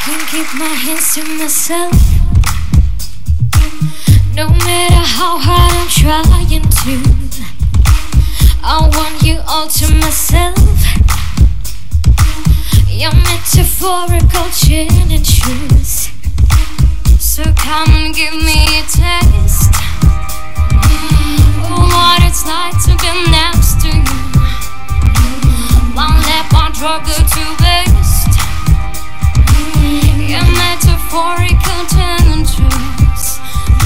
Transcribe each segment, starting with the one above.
Can't keep my hands to myself. No matter how hard I'm trying to, I want you all to myself. Your metaphorical gin and juice, so come and give me a taste. Oh, what it's like to be next to you. One lap, one drop, go to waste. Your metaphorical gin and juice.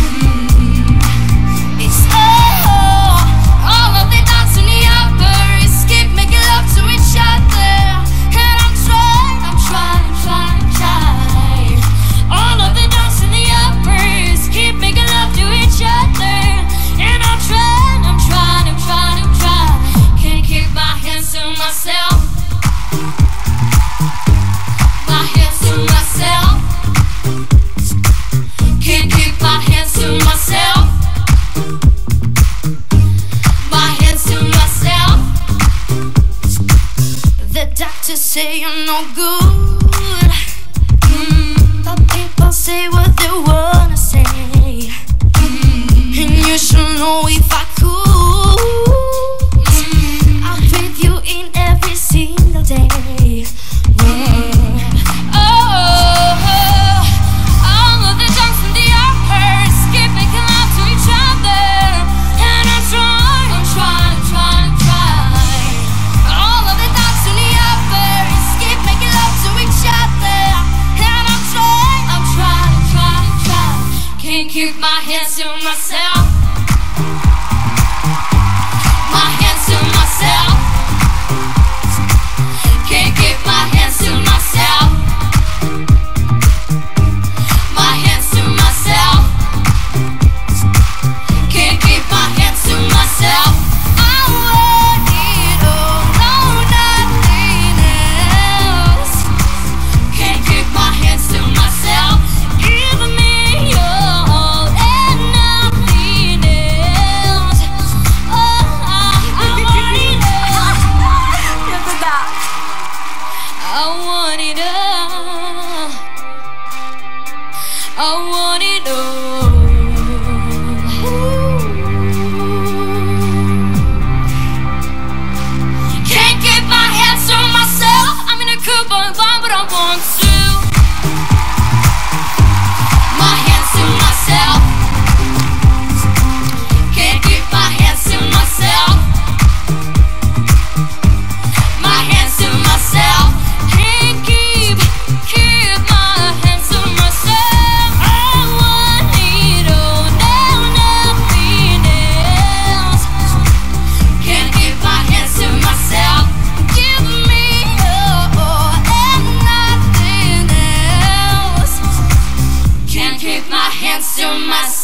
It's all of the dots in the uppers keep making love to each other, and I'm trying. All of the dots in the uppers keep making love to each other, and I'm trying. Can't keep my hands to myself. My hands to myself. Can't keep my hands to myself. My hands to myself. The doctors say I'm no good, but people say what they wanna say, and you should know if I could, I'll breathe you in every single day. All of the junks in the uppers keep making love to each other, and I'm trying. All of the dots in the uppers keep making love to each other, and I'm trying. Can't keep my hands to myself. My hands to myself. Can't keep my hands to myself. My hands to myself. Can't keep my hands to myself. I want it all, no, nothing else. Can't keep my hands to myself. Give me all and nothing else. Oh, I want it all. I want it all. I want it all. Can't keep my hands to myself. I'm in a coupe, but I want to. My hands to myself. Can't keep my hands to myself. My hands to myself. Can't keep my hands to myself. I want it all, no, nothing else. Can't keep my hands to myself. Give me all and nothing else. Can't keep my hands to myself.